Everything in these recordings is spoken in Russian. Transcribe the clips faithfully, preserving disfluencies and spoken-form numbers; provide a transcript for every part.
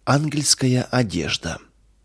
Ангельская одежда.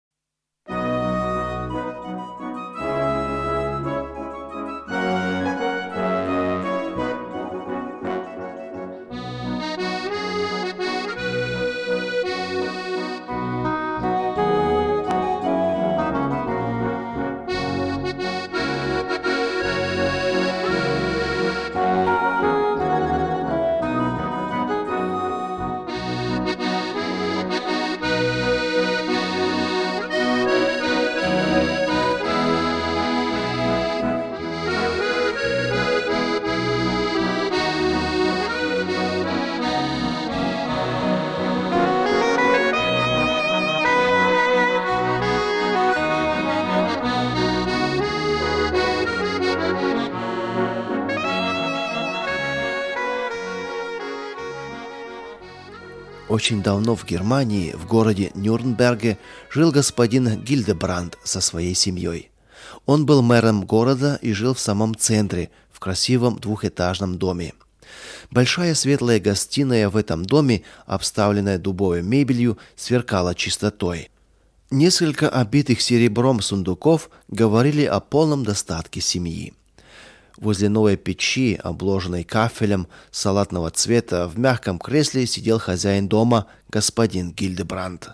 Очень давно в Германии, в городе Нюрнберге, жил господин Гильдебранд со своей семьей. Он был мэром города и жил в самом центре, в красивом двухэтажном доме. Большая светлая гостиная в этом доме, обставленная дубовой мебелью, сверкала чистотой. Несколько обитых серебром сундуков говорили о полном достатке семьи. Возле новой печи, обложенной кафелем салатного цвета, в мягком кресле сидел хозяин дома, господин Гильдебранд.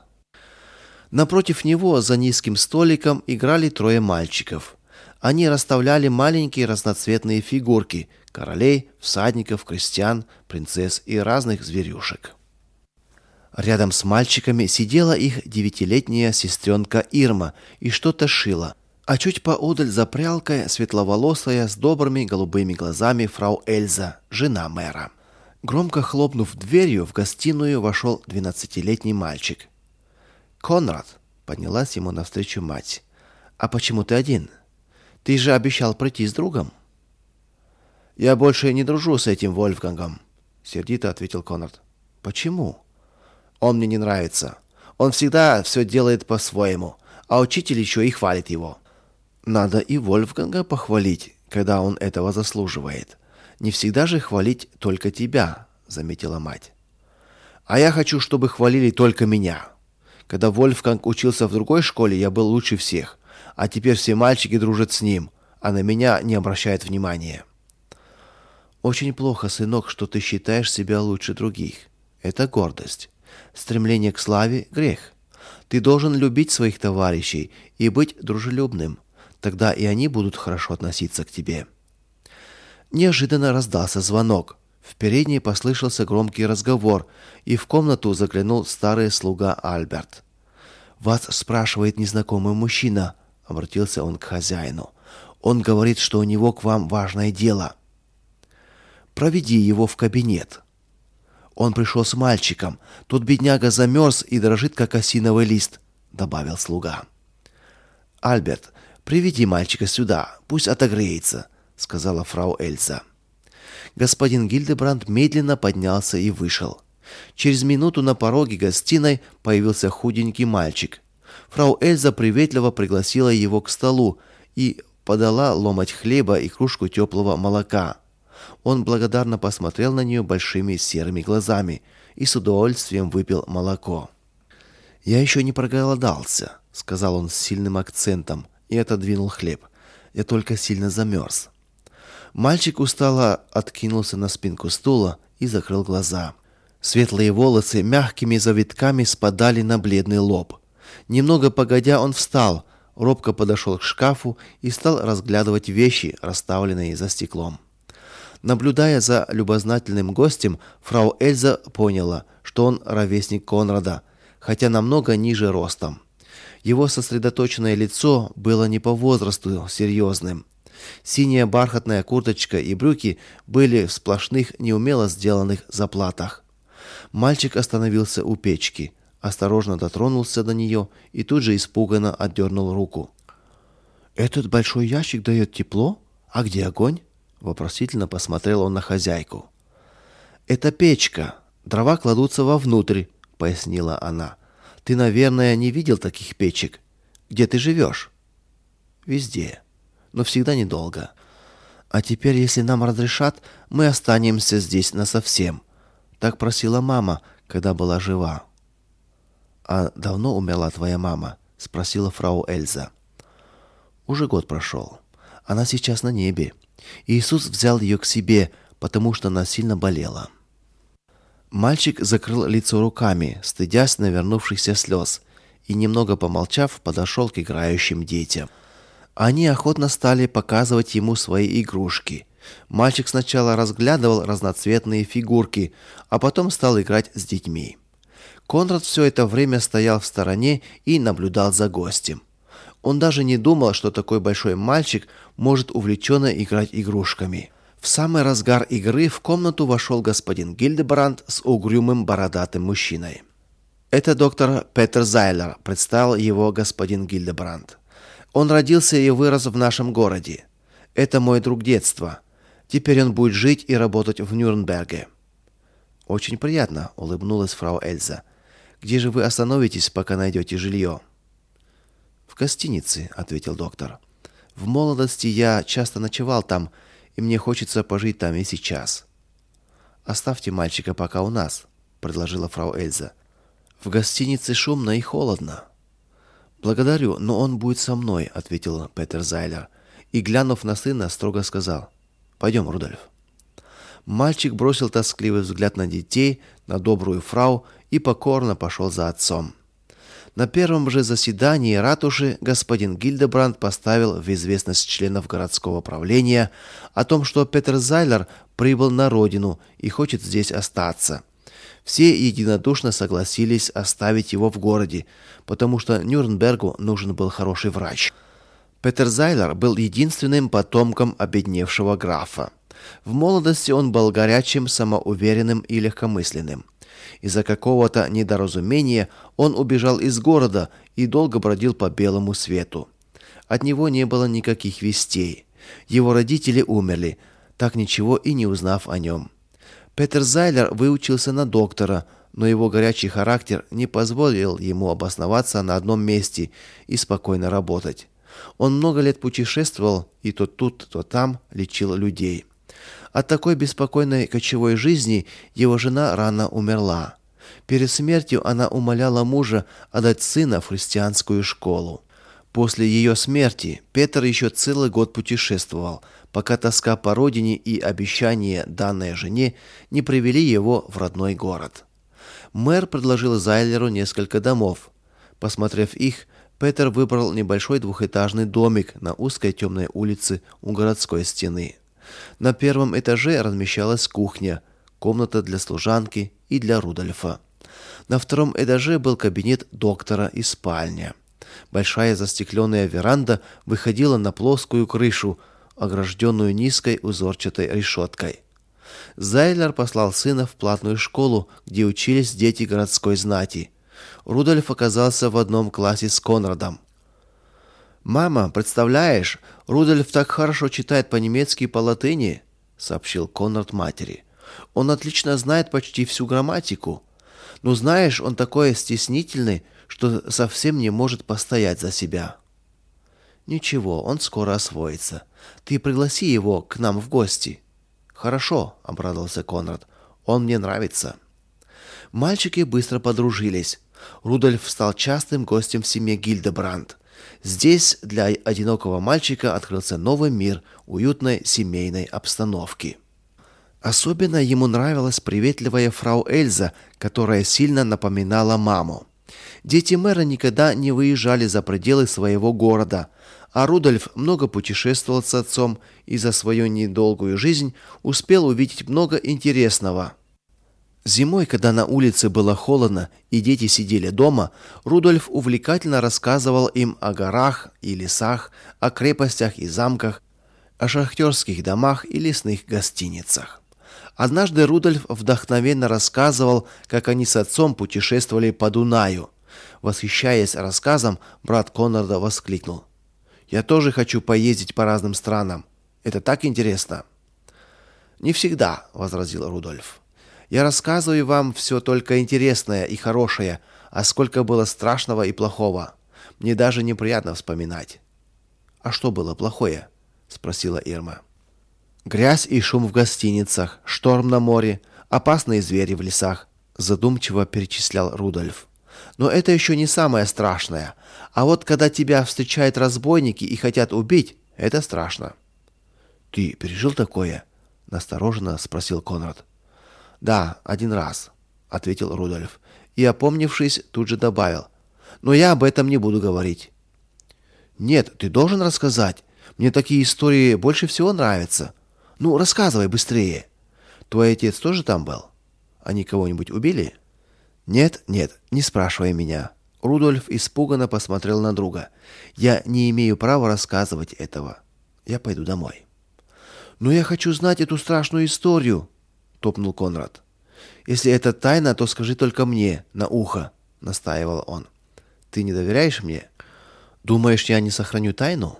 Напротив него, за низким столиком, играли трое мальчиков. Они расставляли маленькие разноцветные фигурки – королей, всадников, крестьян, принцесс и разных зверюшек. Рядом с мальчиками сидела их девятилетняя сестренка Ирма и что-то шила. А чуть поодаль за прялкой светловолосая с добрыми голубыми глазами фрау Эльза, жена мэра. Громко хлопнув дверью, в гостиную вошел двенадцатилетний мальчик. «Конрад», — поднялась ему навстречу мать, — «а почему ты один? Ты же обещал прийти с другом». «Я больше не дружу с этим Вольфгангом», — сердито ответил Конрад. «Почему?» «Он мне не нравится. Он всегда все делает по-своему, а учитель еще и хвалит его». «Надо и Вольфганга похвалить, когда он этого заслуживает. Не всегда же хвалить только тебя», — заметила мать. «А я хочу, чтобы хвалили только меня. Когда Вольфганг учился в другой школе, я был лучше всех, а теперь все мальчики дружат с ним, а на меня не обращают внимания». «Очень плохо, сынок, что ты считаешь себя лучше других. Это гордость. Стремление к славе — грех. Ты должен любить своих товарищей и быть дружелюбным. Тогда и они будут хорошо относиться к тебе». Неожиданно раздался звонок. В передней послышался громкий разговор, и в комнату заглянул старый слуга Альберт. «Вас спрашивает незнакомый мужчина», — обратился он к хозяину. «Он говорит, что у него к вам важное дело». «Проведи его в кабинет». «Он пришел с мальчиком. Тот бедняга замерз и дрожит, как осиновый лист», — добавил слуга. «Альберт, приведи мальчика сюда, пусть отогреется», — сказала фрау Эльза. Господин Гильдебранд медленно поднялся и вышел. Через минуту на пороге гостиной появился худенький мальчик. Фрау Эльза приветливо пригласила его к столу и подала ломоть хлеба и кружку теплого молока. Он благодарно посмотрел на нее большими серыми глазами и с удовольствием выпил молоко. «Я еще не проголодался», — сказал он с сильным акцентом и отодвинул хлеб. «Я только сильно замерз». Мальчик устало откинулся на спинку стула и закрыл глаза. Светлые волосы мягкими завитками спадали на бледный лоб. Немного погодя он встал, робко подошел к шкафу и стал разглядывать вещи, расставленные за стеклом. Наблюдая за любознательным гостем, фрау Эльза поняла, что он ровесник Конрада, хотя намного ниже ростом. Его сосредоточенное лицо было не по возрасту серьезным. Синяя бархатная курточка и брюки были в сплошных, неумело сделанных заплатах. Мальчик остановился у печки, осторожно дотронулся до нее и тут же испуганно отдернул руку. «Этот большой ящик дает тепло? А где огонь?» Вопросительно посмотрел он на хозяйку. «Это печка. Дрова кладутся вовнутрь», — пояснила она. «Ты, наверное, не видел таких печек. Где ты живешь?» «Везде. Но всегда недолго. А теперь, если нам разрешат, мы останемся здесь насовсем. Так просила мама, когда была жива». «А давно умерла твоя мама?» — спросила фрау Эльза. «Уже год прошел. Она сейчас на небе. Иисус взял ее к себе, потому что она сильно болела». Мальчик закрыл лицо руками, стыдясь навернувшихся слез, и, немного помолчав, подошел к играющим детям. Они охотно стали показывать ему свои игрушки. Мальчик сначала разглядывал разноцветные фигурки, а потом стал играть с детьми. Конрад все это время стоял в стороне и наблюдал за гостем. Он даже не думал, что такой большой мальчик может увлеченно играть игрушками. В самый разгар игры в комнату вошел господин Гильдебранд с угрюмым бородатым мужчиной. «Это доктор Петер Зайлер», — представил его господин Гильдебранд. «Он родился и вырос в нашем городе. Это мой друг детства. Теперь он будет жить и работать в Нюрнберге». «Очень приятно», — улыбнулась фрау Эльза. «Где же вы остановитесь, пока найдете жилье?» «В гостинице», — ответил доктор. «В молодости я часто ночевал там, и мне хочется пожить там и сейчас». «Оставьте мальчика пока у нас», — предложила фрау Эльза. «В гостинице шумно и холодно». «Благодарю, но он будет со мной», — ответил Петер Зайлер, и, глянув на сына, строго сказал: «Пойдем, Рудольф». Мальчик бросил тоскливый взгляд на детей, на добрую фрау и покорно пошел за отцом. На первом же заседании ратуши господин Гильдебранд поставил в известность членов городского правления о том, что Петер Зайлер прибыл на родину и хочет здесь остаться. Все единодушно согласились оставить его в городе, потому что Нюрнбергу нужен был хороший врач. Петер Зайлер был единственным потомком обедневшего графа. В молодости он был горячим, самоуверенным и легкомысленным. Из-за какого-то недоразумения он убежал из города и долго бродил по белому свету. От него не было никаких вестей. Его родители умерли, так ничего и не узнав о нем. Петер Зайлер выучился на доктора, но его горячий характер не позволил ему обосноваться на одном месте и спокойно работать. Он много лет путешествовал и то тут, то там лечил людей. От такой беспокойной кочевой жизни его жена рано умерла. Перед смертью она умоляла мужа отдать сына в христианскую школу. После ее смерти Петр еще целый год путешествовал, пока тоска по родине и обещания, данные жене, не привели его в родной город. Мэр предложил Зайлеру несколько домов. Посмотрев их, Петр выбрал небольшой двухэтажный домик на узкой темной улице у городской стены. На первом этаже размещалась кухня, комната для служанки и для Рудольфа. На втором этаже был кабинет доктора и спальня. Большая застекленная веранда выходила на плоскую крышу, огражденную низкой узорчатой решеткой. Зайлер послал сына в платную школу, где учились дети городской знати. Рудольф оказался в одном классе с Конрадом. «Мама, представляешь, Рудольф так хорошо читает по-немецки и по-латыни», — сообщил Конрад матери. «Он отлично знает почти всю грамматику. Но знаешь, он такой стеснительный, что совсем не может постоять за себя». «Ничего, он скоро освоится. Ты пригласи его к нам в гости». «Хорошо», — обрадовался Конрад. «Он мне нравится». Мальчики быстро подружились. Рудольф стал частым гостем в семье Гильдебранд. Здесь для одинокого мальчика открылся новый мир уютной семейной обстановки. Особенно ему нравилась приветливая фрау Эльза, которая сильно напоминала маму. Дети мэра никогда не выезжали за пределы своего города, а Рудольф много путешествовал с отцом и за свою недолгую жизнь успел увидеть много интересного. Зимой, когда на улице было холодно и дети сидели дома, Рудольф увлекательно рассказывал им о горах и лесах, о крепостях и замках, о шахтерских домах и лесных гостиницах. Однажды Рудольф вдохновенно рассказывал, как они с отцом путешествовали по Дунаю. Восхищаясь рассказом, брат Конрада воскликнул: «Я тоже хочу поездить по разным странам. Это так интересно». «Не всегда», — возразил Рудольф. «Я рассказываю вам все только интересное и хорошее, а сколько было страшного и плохого. Мне даже неприятно вспоминать». «А что было плохое?» — спросила Ирма. «Грязь и шум в гостиницах, шторм на море, опасные звери в лесах», — задумчиво перечислял Рудольф. Но это еще не самое страшное. А вот когда тебя встречают разбойники и хотят убить, это страшно. Ты пережил такое? Настороженно спросил Конрад. Да, один раз, ответил Рудольф. И, опомнившись, тут же добавил: но я об этом не буду говорить. Нет, ты должен рассказать. Мне такие истории больше всего нравятся. Ну, рассказывай быстрее. Твой отец тоже там был? Они кого-нибудь убили? Нет, нет, не спрашивай меня. Рудольф испуганно посмотрел на друга. Я не имею права рассказывать этого. Я пойду домой. Но я хочу знать эту страшную историю, топнул Конрад. Если это тайна, то скажи только мне на ухо, настаивал он. Ты не доверяешь мне? Думаешь, я не сохраню тайну?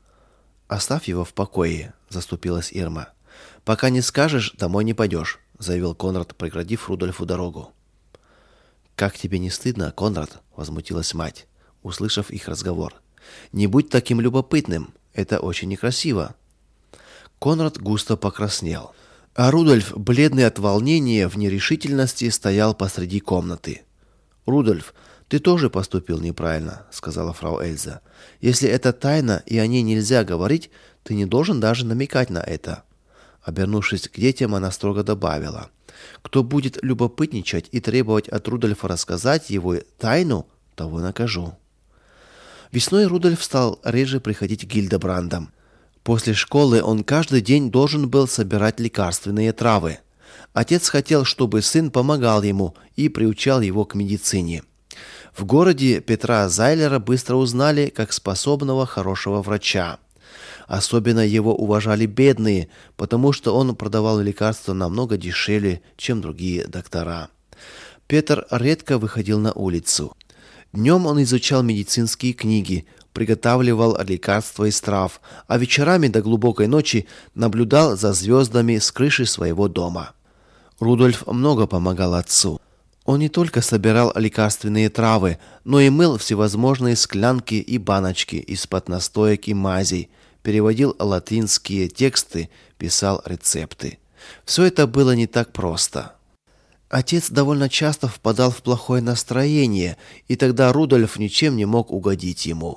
Оставь его в покое, заступилась Ирма. Пока не скажешь, домой не пойдешь, заявил Конрад, преградив Рудольфу дорогу. Как тебе не стыдно, Конрад? Возмутилась мать, услышав их разговор. Не будь таким любопытным, это очень некрасиво. Конрад густо покраснел, а Рудольф, бледный от волнения, в нерешительности стоял посреди комнаты. Рудольф, ты тоже поступил неправильно, сказала фрау Эльза. Если это тайна и о ней нельзя говорить, ты не должен даже намекать на это. Обернувшись к детям, она строго добавила: кто будет любопытничать и требовать от Рудольфа рассказать его тайну, того накажу. Весной Рудольф стал реже приходить к Гильдебрандам. После школы он каждый день должен был собирать лекарственные травы. Отец хотел, чтобы сын помогал ему и приучал его к медицине. В городе Петра Зайлера быстро узнали как способного хорошего врача. Особенно его уважали бедные, потому что он продавал лекарства намного дешевле, чем другие доктора. Петр редко выходил на улицу. Днем он изучал медицинские книги, приготавливал лекарства из трав, а вечерами до глубокой ночи наблюдал за звездами с крыши своего дома. Рудольф много помогал отцу. Он не только собирал лекарственные травы, но и мыл всевозможные склянки и баночки из-под настоек и мазей, переводил латинские тексты, писал рецепты. Все это было не так просто. Отец довольно часто впадал в плохое настроение, и тогда Рудольф ничем не мог угодить ему.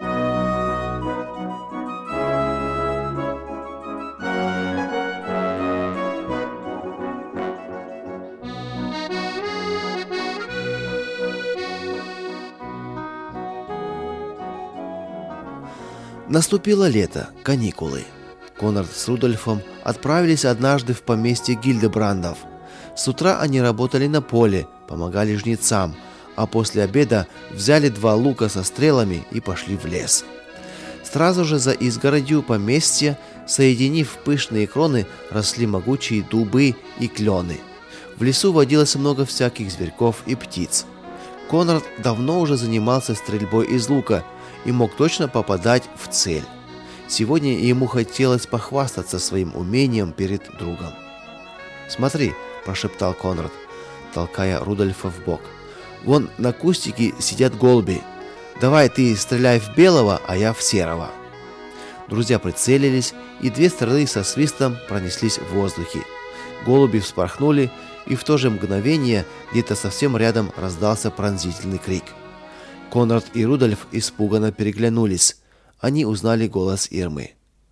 Наступило лето, каникулы. Конрад с Рудольфом отправились однажды в поместье Гильдебрандов. С утра они работали на поле, помогали жнецам, а после обеда взяли два лука со стрелами и пошли в лес. Сразу же за изгородью поместья, соединив пышные кроны, росли могучие дубы и клены. В лесу водилось много всяких зверьков и птиц. Конрад давно уже занимался стрельбой из лука и мог точно попадать в цель. Сегодня ему хотелось похвастаться своим умением перед другом. «Смотри», – прошептал Конрад, толкая Рудольфа в бок. «Вон на кустике сидят голуби. Давай ты стреляй в белого, а я в серого». Друзья прицелились, и две стрелы со свистом пронеслись в воздухе. Голуби вспорхнули, и в то же мгновение где-то совсем рядом раздался пронзительный крик. Конрад и Рудольф испуганно переглянулись. Они узнали голос Ирмы.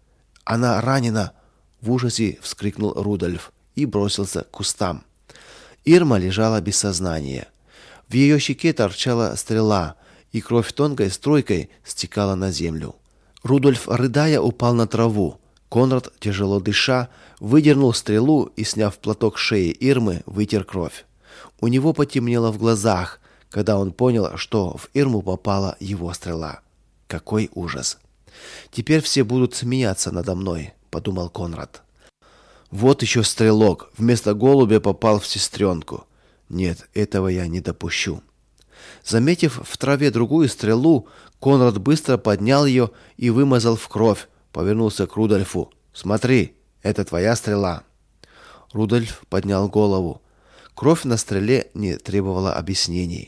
«Она ранена!» – в ужасе вскрикнул Рудольф и бросился к кустам. Ирма лежала без сознания. В ее щеке торчала стрела, и кровь тонкой струйкой стекала на землю. Рудольф, рыдая, упал на траву. Конрад, тяжело дыша, выдернул стрелу и, сняв платок с шеи Ирмы, вытер кровь. У него потемнело в глазах, когда он понял, что в Ирму попала его стрела. Какой ужас! «Теперь все будут смеяться надо мной», — подумал Конрад. «Вот еще стрелок вместо голубя попал в сестренку. Нет, этого я не допущу». Заметив в траве другую стрелу, Конрад быстро поднял ее и вымазал в кровь, повернулся к Рудольфу. «Смотри, это твоя стрела». Рудольф поднял голову. Кровь на стреле не требовала объяснений.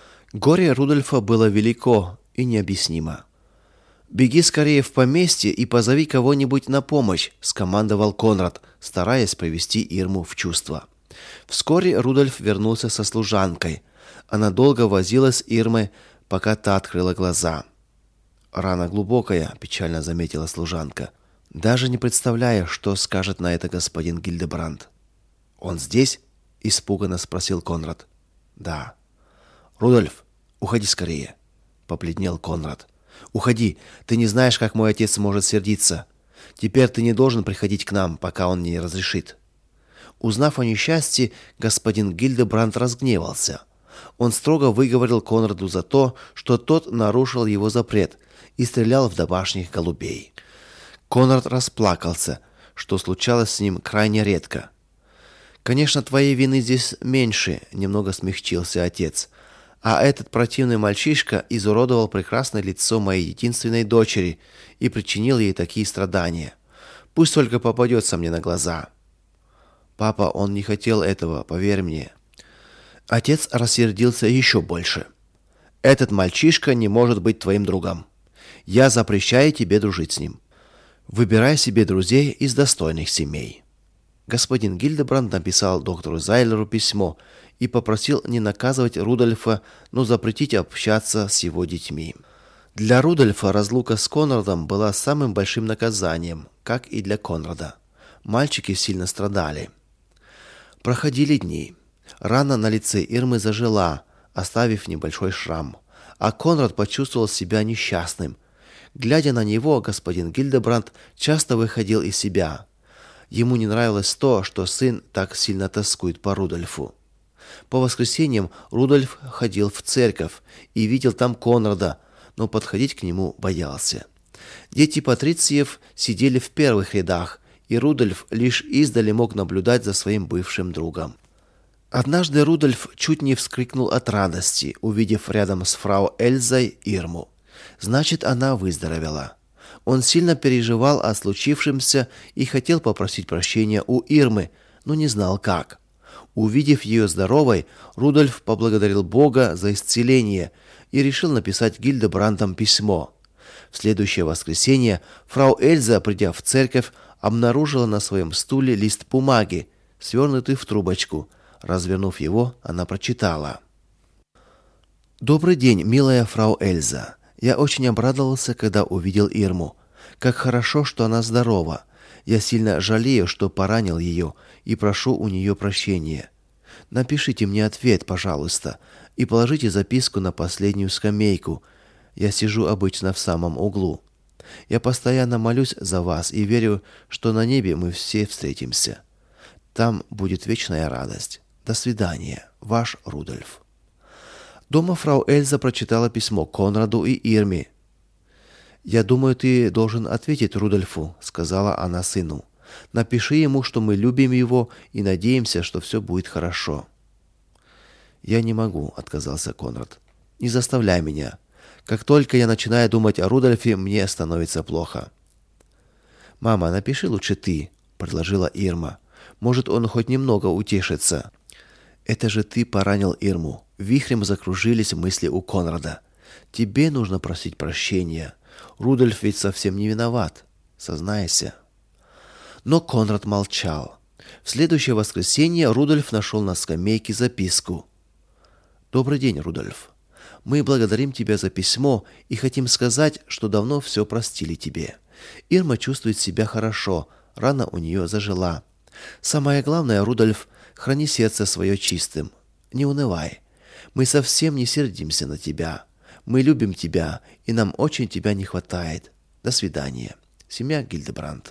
Горе Рудольфа было велико и необъяснимо. «Беги скорее в поместье и позови кого-нибудь на помощь», – скомандовал Конрад, стараясь привести Ирму в чувство. Вскоре Рудольф вернулся со служанкой. Она долго возилась с Ирмой, пока та открыла глаза. «Рана глубокая», – печально заметила служанка. «Даже не представляю, что скажет на это господин Гильдебранд». «Он здесь?» – испуганно спросил Конрад. «Да». «Рудольф, уходи скорее», – побледнел Конрад. «Уходи, ты не знаешь, как мой отец может сердиться. Теперь ты не должен приходить к нам, пока он не разрешит». Узнав о несчастье, господин Гильдебранд разгневался. Он строго выговорил Конраду за то, что тот нарушил его запрет и стрелял в домашних голубей. Конрад расплакался, что случалось с ним крайне редко. «Конечно, твоей вины здесь меньше», — немного смягчился отец. «А этот противный мальчишка изуродовал прекрасное лицо моей единственной дочери и причинил ей такие страдания. Пусть только попадется мне на глаза». «Папа, он не хотел этого, поверь мне». Отец рассердился еще больше. «Этот мальчишка не может быть твоим другом. Я запрещаю тебе дружить с ним. Выбирай себе друзей из достойных семей». Господин Гильдебранд написал доктору Зайлеру письмо и попросил не наказывать Рудольфа, но запретить общаться с его детьми. Для Рудольфа разлука с Конрадом была самым большим наказанием, как и для Конрада. Мальчики сильно страдали. Проходили дни. Рана на лице Ирмы зажила, оставив небольшой шрам, а Конрад почувствовал себя несчастным. Глядя на него, господин Гильдебранд часто выходил из себя. Ему не нравилось то, что сын так сильно тоскует по Рудольфу. По воскресеньям Рудольф ходил в церковь и видел там Конрада, но подходить к нему боялся. Дети патрициев сидели в первых рядах, и Рудольф лишь издали мог наблюдать за своим бывшим другом. Однажды Рудольф чуть не вскрикнул от радости, увидев рядом с фрау Эльзой Ирму. Значит, она выздоровела. Он сильно переживал о случившемся и хотел попросить прощения у Ирмы, но не знал как. Увидев ее здоровой, Рудольф поблагодарил Бога за исцеление и решил написать Гильдебрандам письмо. В следующее воскресенье фрау Эльза, придя в церковь, обнаружила на своем стуле лист бумаги, свернутый в трубочку. Развернув его, она прочитала: «Добрый день, милая фрау Эльза. Я очень обрадовался, когда увидел Ирму. Как хорошо, что она здорова. Я сильно жалею, что поранил ее, и прошу у нее прощения. Напишите мне ответ, пожалуйста, и положите записку на последнюю скамейку. Я сижу обычно в самом углу. Я постоянно молюсь за вас и верю, что на небе мы все встретимся. Там будет вечная радость. До свидания, ваш Рудольф». Дома фрау Эльза прочитала письмо Конраду и Ирме. «Я думаю, ты должен ответить Рудольфу», — сказала она сыну. «Напиши ему, что мы любим его и надеемся, что все будет хорошо». «Я не могу», — отказался Конрад. «Не заставляй меня. Как только я начинаю думать о Рудольфе, мне становится плохо». «Мама, напиши лучше ты», — предложила Ирма. «Может, он хоть немного утешится». «Это же ты поранил Ирму». Вихрем закружились мысли у Конрада. «Тебе нужно просить прощения. Рудольф ведь совсем не виноват. Сознайся». Но Конрад молчал. В следующее воскресенье Рудольф нашел на скамейке записку. «Добрый день, Рудольф. Мы благодарим тебя за письмо и хотим сказать, что давно все простили тебе. Ирма чувствует себя хорошо, рана у нее зажила. Самое главное, Рудольф, храни сердце свое чистым. Не унывай. Мы совсем не сердимся на тебя. Мы любим тебя, и нам очень тебя не хватает. До свидания. Семья Гильдебранд».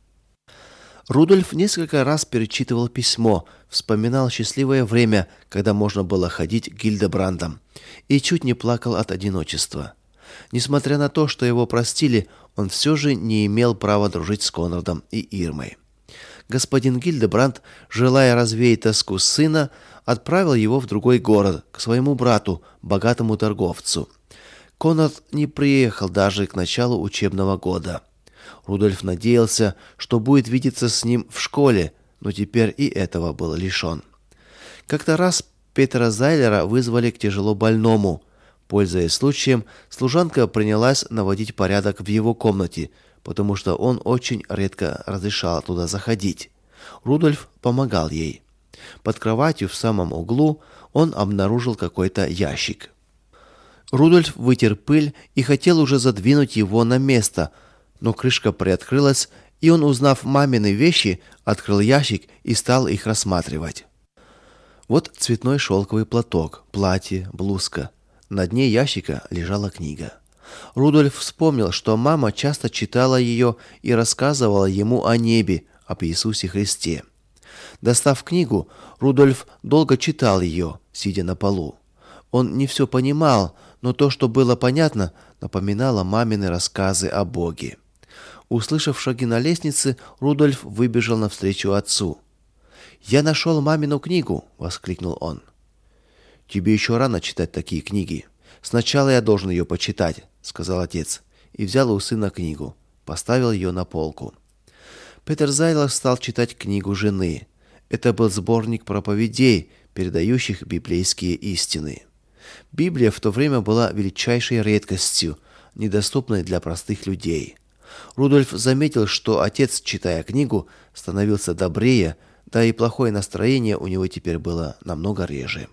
Рудольф несколько раз перечитывал письмо, вспоминал счастливое время, когда можно было ходить к Гильдебрандам, и чуть не плакал от одиночества. Несмотря на то, что его простили, он все же не имел права дружить с Конрадом и Ирмой. Господин Гильдебранд, желая развеять тоску сына, отправил его в другой город, к своему брату, богатому торговцу. Конрад не приехал даже к началу учебного года. Рудольф надеялся, что будет видеться с ним в школе, но теперь и этого был лишен. Как-то раз Петера Зайлера вызвали к тяжело больному. Пользуясь случаем, служанка принялась наводить порядок в его комнате, потому что он очень редко разрешал туда заходить. Рудольф помогал ей. Под кроватью в самом углу он обнаружил какой-то ящик. Рудольф вытер пыль и хотел уже задвинуть его на место, но крышка приоткрылась, и он, узнав мамины вещи, открыл ящик и стал их рассматривать. Вот цветной шелковый платок, платье, блузка. На дне ящика лежала книга. Рудольф вспомнил, что мама часто читала ее и рассказывала ему о небе, об Иисусе Христе. Достав книгу, Рудольф долго читал ее, сидя на полу. Он не все понимал, но то, что было понятно, напоминало мамины рассказы о Боге. Услышав шаги на лестнице, Рудольф выбежал навстречу отцу. «Я нашел мамину книгу!» — воскликнул он. «Тебе еще рано читать такие книги. Сначала я должен ее почитать», — сказал отец, и взял у сына книгу, поставил ее на полку. Петер Зайлер стал читать книгу жены. Это был сборник проповедей, передающих библейские истины. Библия в то время была величайшей редкостью, недоступной для простых людей. Рудольф заметил, что отец, читая книгу, становился добрее, да и плохое настроение у него теперь было намного реже.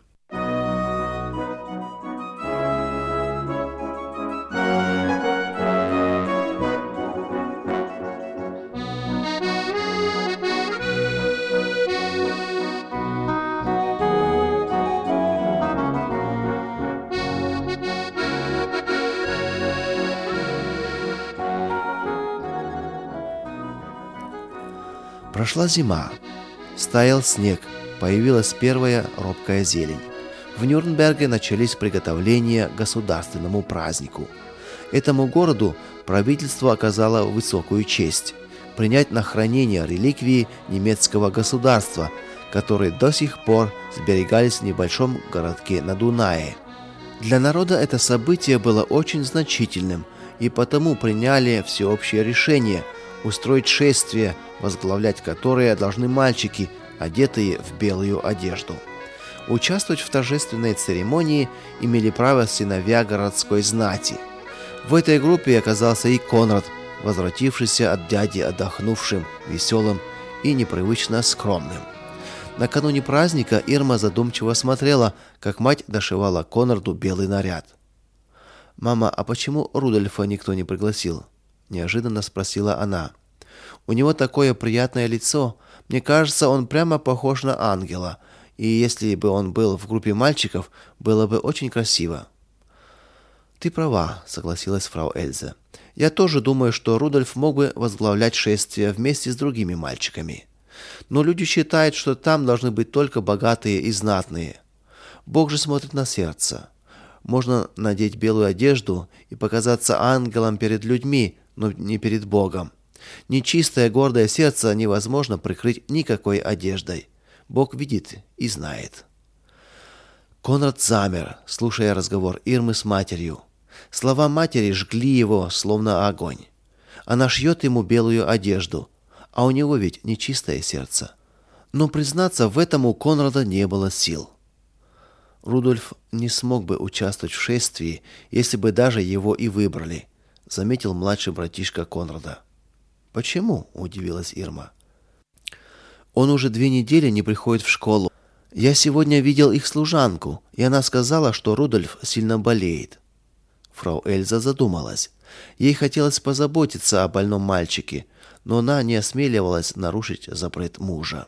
Прошла зима. Стаял снег, появилась первая робкая зелень. В Нюрнберге начались приготовления к государственному празднику. Этому городу правительство оказало высокую честь – принять на хранение реликвии немецкого государства, которые до сих пор сберегались в небольшом городке на Дунае. Для народа это событие было очень значительным, и потому приняли всеобщее решение – устроить шествие, возглавлять которое должны мальчики, одетые в белую одежду. Участвовать в торжественной церемонии имели право сыновья городской знати. В этой группе оказался и Конрад, возвратившийся от дяди отдохнувшим, веселым и непривычно скромным. Накануне праздника Ирма задумчиво смотрела, как мать дошивала Конраду белый наряд. «Мама, а почему Рудольфа никто не пригласил?» — неожиданно спросила она. «У него такое приятное лицо. Мне кажется, он прямо похож на ангела. И если бы он был в группе мальчиков, было бы очень красиво». «Ты права», — согласилась фрау Эльза. «Я тоже думаю, что Рудольф мог бы возглавлять шествие вместе с другими мальчиками. Но люди считают, что там должны быть только богатые и знатные. Бог же смотрит на сердце. Можно надеть белую одежду и показаться ангелом перед людьми, но не перед Богом. Нечистое гордое сердце невозможно прикрыть никакой одеждой. Бог видит и знает». Конрад замер, слушая разговор Ирмы с матерью. Слова матери жгли его, словно огонь. Она шьет ему белую одежду, а у него ведь нечистое сердце. Но признаться в этом у Конрада не было сил. Рудольф не смог бы участвовать в шествии, если бы даже его и выбрали, заметил младший братишка Конрада. «Почему?» – удивилась Ирма. «Он уже две недели не приходит в школу. Я сегодня видел их служанку, и она сказала, что Рудольф сильно болеет». Фрау Эльза задумалась. Ей хотелось позаботиться о больном мальчике, но она не осмеливалась нарушить запрет мужа.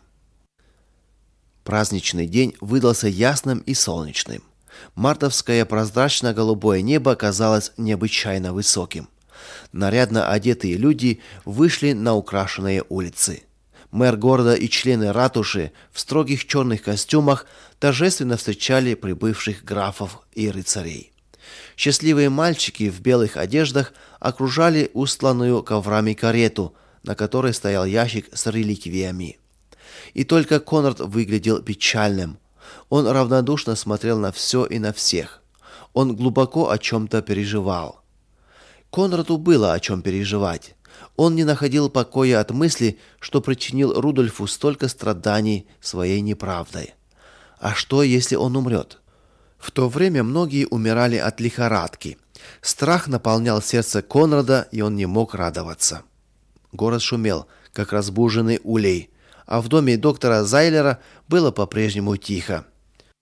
Праздничный день выдался ясным и солнечным. Мартовское прозрачно-голубое небо казалось необычайно высоким. Нарядно одетые люди вышли на украшенные улицы. Мэр города и члены ратуши в строгих черных костюмах торжественно встречали прибывших графов и рыцарей. Счастливые мальчики в белых одеждах окружали устланную коврами карету, на которой стоял ящик с реликвиями. И только Конрад выглядел печальным. Он равнодушно смотрел на все и на всех. Он глубоко о чем-то переживал. Конраду было о чем переживать. Он не находил покоя от мысли, что причинил Рудольфу столько страданий своей неправдой. А что, если он умрет? В то время многие умирали от лихорадки. Страх наполнял сердце Конрада, и он не мог радоваться. Город шумел, как разбуженный улей, а в доме доктора Зайлера было по-прежнему тихо.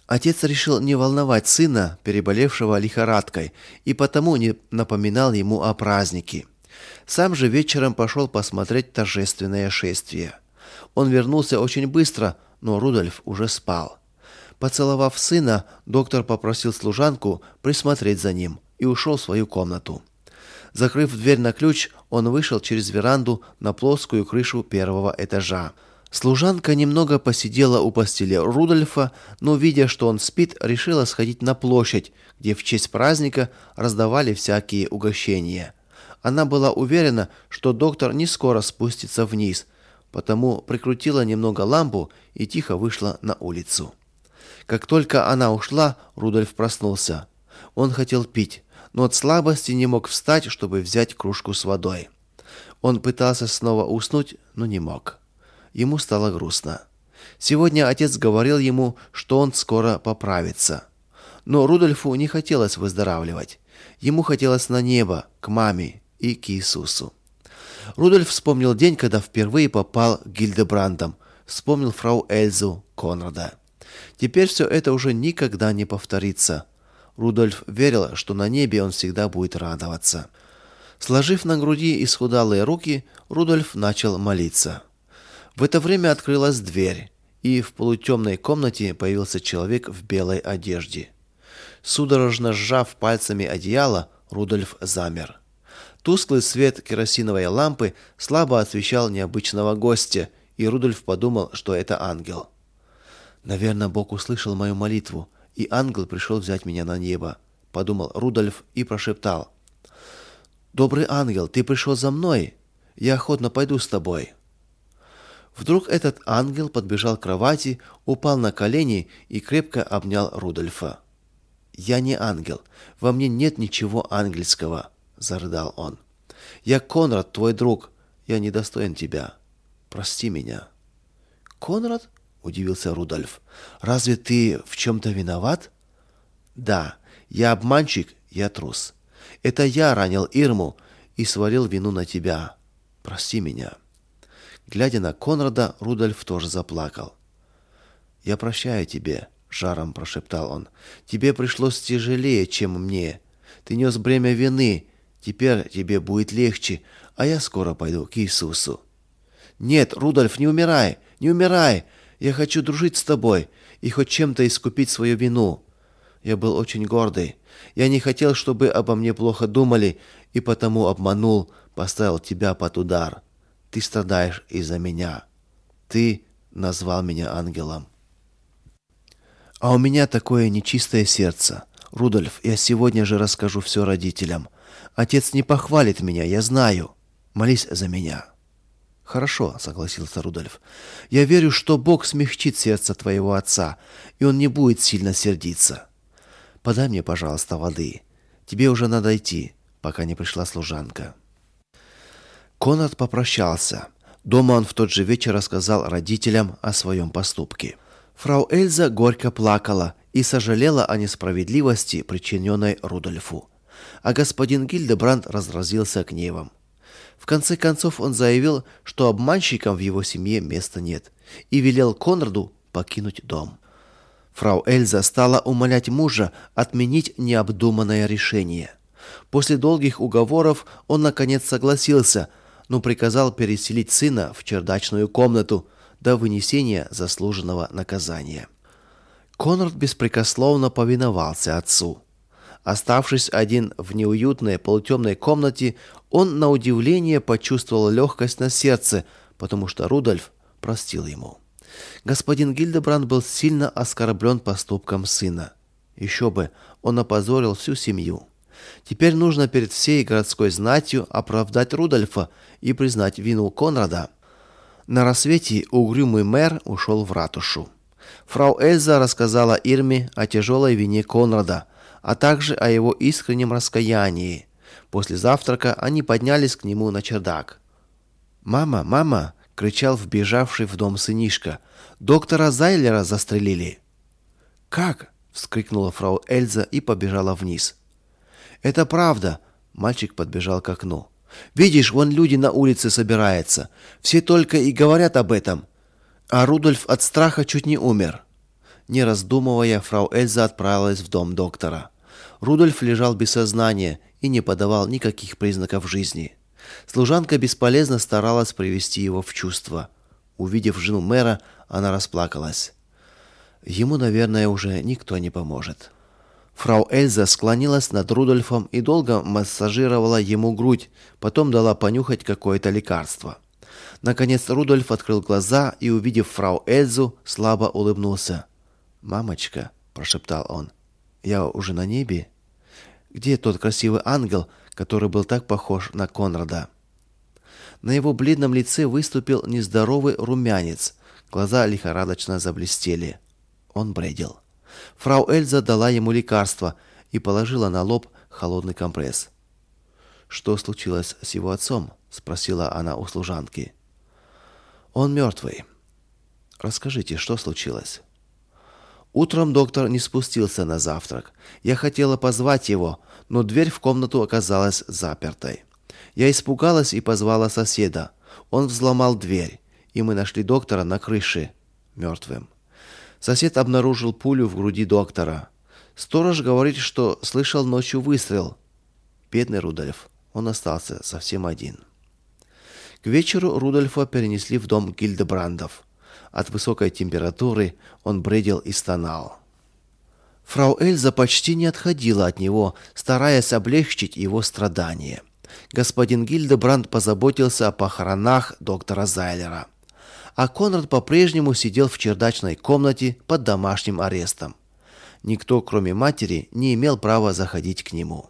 Отец решил не волновать сына, переболевшего лихорадкой, и потому не напоминал ему о празднике. Сам же вечером пошел посмотреть торжественное шествие. Он вернулся очень быстро, но Рудольф уже спал. Поцеловав сына, доктор попросил служанку присмотреть за ним и ушел в свою комнату. Закрыв дверь на ключ, он вышел через веранду на плоскую крышу первого этажа. Служанка немного посидела у постели Рудольфа, но, видя, что он спит, решила сходить на площадь, где в честь праздника раздавали всякие угощения. Она была уверена, что доктор не скоро спустится вниз, потому прикрутила немного лампу и тихо вышла на улицу. Как только она ушла, Рудольф проснулся. Он хотел пить, но от слабости не мог встать, чтобы взять кружку с водой. Он пытался снова уснуть, но не мог. Ему стало грустно. Сегодня отец говорил ему, что он скоро поправится. Но Рудольфу не хотелось выздоравливать. Ему хотелось на небо, к маме и к Иисусу. Рудольф вспомнил день, когда впервые попал к Гильдебрандам, вспомнил фрау Эльзу, Конрада. Теперь все это уже никогда не повторится. Рудольф верил, что на небе он всегда будет радоваться. Сложив на груди исхудалые руки, Рудольф начал молиться. В это время открылась дверь, и в полутемной комнате появился человек в белой одежде. Судорожно сжав пальцами одеяло, Рудольф замер. Тусклый свет керосиновой лампы слабо освещал необычного гостя, и Рудольф подумал, что это ангел. «Наверное, Бог услышал мою молитву, и ангел пришел взять меня на небо», — подумал Рудольф и прошептал: «Добрый ангел, ты пришел за мной? Я охотно пойду с тобой». Вдруг этот ангел подбежал к кровати, упал на колени и крепко обнял Рудольфа. «Я не ангел, во мне нет ничего ангельского», — зарыдал он. «Я Конрад, твой друг, я недостоин тебя. Прости меня». «Конрад?» — удивился Рудольф. «Разве ты в чем-то виноват?» «Да, я обманщик, я трус. Это я ранил Ирму и свалил вину на тебя. Прости меня». Глядя на Конрада, Рудольф тоже заплакал. «Я прощаю тебе», — жаром прошептал он. «Тебе пришлось тяжелее, чем мне. Ты нес бремя вины. Теперь тебе будет легче, а я скоро пойду к Иисусу». «Нет, Рудольф, не умирай, не умирай. Я хочу дружить с тобой и хоть чем-то искупить свою вину. Я был очень гордый. Я не хотел, чтобы обо мне плохо думали, и потому обманул, поставил тебя под удар. Ты страдаешь из-за меня. Ты назвал меня ангелом». «А у меня такое нечистое сердце. Рудольф, я сегодня же расскажу все родителям. Отец не похвалит меня, я знаю. Молись за меня». «Хорошо», — согласился Рудольф. «Я верю, что Бог смягчит сердце твоего отца, и он не будет сильно сердиться. Подай мне, пожалуйста, воды. Тебе уже надо идти, пока не пришла служанка». Конрад попрощался. Дома он в тот же вечер рассказал родителям о своем поступке. Фрау Эльза горько плакала и сожалела о несправедливости, причиненной Рудольфу. А господин Гильдебранд разразился гневом. В конце концов он заявил, что обманщикам в его семье места нет, и велел Конраду покинуть дом. Фрау Эльза стала умолять мужа отменить необдуманное решение. После долгих уговоров он наконец согласился, но приказал переселить сына в чердачную комнату до вынесения заслуженного наказания. Конрад беспрекословно повиновался отцу. Оставшись один в неуютной полутемной комнате, он на удивление почувствовал легкость на сердце, потому что Рудольф простил ему. Господин Гильдебранд был сильно оскорблен поступком сына. Еще бы, он опозорил всю семью. Теперь нужно перед всей городской знатью оправдать Рудольфа и признать вину Конрада. На рассвете угрюмый мэр ушел в ратушу. Фрау Эльза рассказала Ирме о тяжелой вине Конрада, а также о его искреннем раскаянии. После завтрака они поднялись к нему на чердак. «Мама, мама!» — кричал вбежавший в дом сынишка. «Доктора Зайлера застрелили!» «Как?» — вскрикнула фрау Эльза и побежала вниз. «Это правда!» — мальчик подбежал к окну. «Видишь, вон люди на улице собираются. Все только и говорят об этом. А Рудольф от страха чуть не умер». Не раздумывая, фрау Эльза отправилась в дом доктора. Рудольф лежал без сознания и не подавал никаких признаков жизни. Служанка бесполезно старалась привести его в чувство. Увидев жену мэра, она расплакалась. Ему, наверное, уже никто не поможет. Фрау Эльза склонилась над Рудольфом и долго массажировала ему грудь, потом дала понюхать какое-то лекарство. Наконец Рудольф открыл глаза и, увидев фрау Эльзу, слабо улыбнулся. «Мамочка», – прошептал он, – «я уже на небе? Где тот красивый ангел, который был так похож на Конрада?» На его бледном лице выступил нездоровый румянец, глаза лихорадочно заблестели. Он бредил. Фрау Эльза дала ему лекарство и положила на лоб холодный компресс. «Что случилось с его отцом?» – спросила она у служанки. «Он мертвый. Расскажите, что случилось?» Утром доктор не спустился на завтрак. Я хотела позвать его, но дверь в комнату оказалась запертой. Я испугалась и позвала соседа. Он взломал дверь, и мы нашли доктора на крыше, мертвым. Сосед обнаружил пулю в груди доктора. Сторож говорит, что слышал ночью выстрел. Бедный Рудольф, он остался совсем один. К вечеру Рудольфа перенесли в дом Гильдебрандов. От высокой температуры он бредил и стонал. Фрау Эльза почти не отходила от него, стараясь облегчить его страдания. Господин Гильдебранд позаботился о похоронах доктора Зайлера. А Конрад по-прежнему сидел в чердачной комнате под домашним арестом. Никто, кроме матери, не имел права заходить к нему.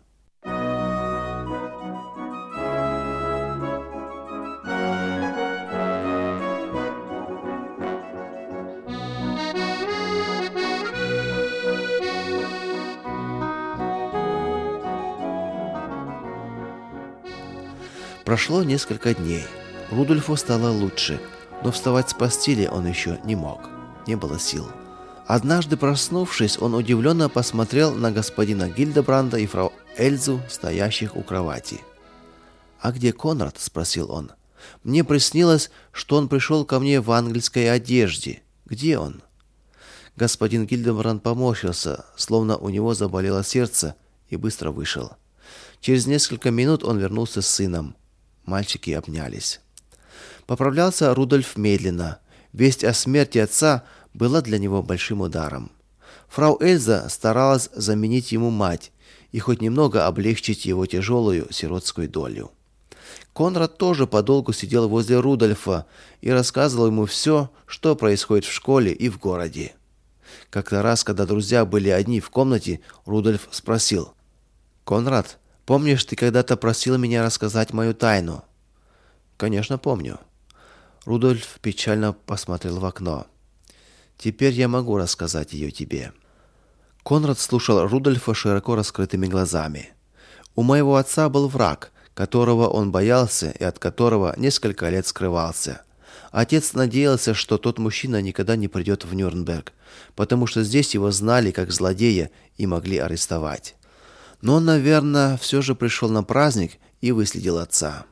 Прошло несколько дней. Рудольфу стало лучше, но вставать с постели он еще не мог. Не было сил. Однажды, проснувшись, он удивленно посмотрел на господина Гильдебранда и фрау Эльзу, стоящих у кровати. «А где Конрад?» – спросил он. «Мне приснилось, что он пришел ко мне в ангельской одежде. Где он?» Господин Гильдебранд поморщился, словно у него заболело сердце, и быстро вышел. Через несколько минут он вернулся с сыном. Мальчики обнялись. Поправлялся Рудольф медленно. Весть о смерти отца была для него большим ударом. Фрау Эльза старалась заменить ему мать и хоть немного облегчить его тяжелую сиротскую долю. Конрад тоже подолгу сидел возле Рудольфа и рассказывал ему все, что происходит в школе и в городе. Как-то раз, когда друзья были одни в комнате, Рудольф спросил: «Конрад, помнишь, ты когда-то просил меня рассказать мою тайну?» «Конечно, помню». Рудольф печально посмотрел в окно. «Теперь я могу рассказать ее тебе». Конрад слушал Рудольфа широко раскрытыми глазами. «У моего отца был враг, которого он боялся и от которого несколько лет скрывался. Отец надеялся, что тот мужчина никогда не придет в Нюрнберг, потому что здесь его знали как злодея и могли арестовать. Но он, наверное, все же пришел на праздник и выследил отца.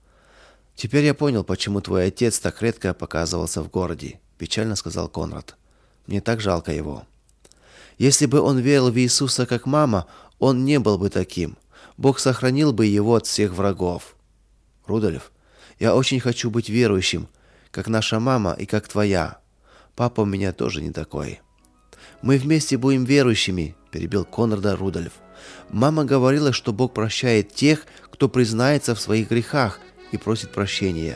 Теперь я понял, почему твой отец так редко показывался в городе», – печально сказал Конрад. «Мне так жалко его. Если бы он верил в Иисуса как мама, он не был бы таким. Бог сохранил бы его от всех врагов. Рудольф, я очень хочу быть верующим, как наша мама и как твоя. Папа у меня тоже не такой». «Мы вместе будем верующими», – перебил Конрада Рудольф. «Мама говорила, что Бог прощает тех, кто признается в своих грехах и просит прощения».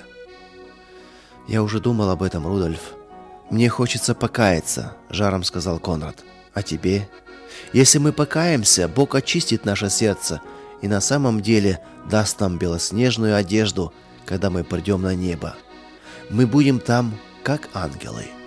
«Я уже думал об этом, Рудольф. Мне хочется покаяться», – жаром сказал Конрад. «А тебе? Если мы покаемся, Бог очистит наше сердце и на самом деле даст нам белоснежную одежду, когда мы придем на небо. Мы будем там, как ангелы».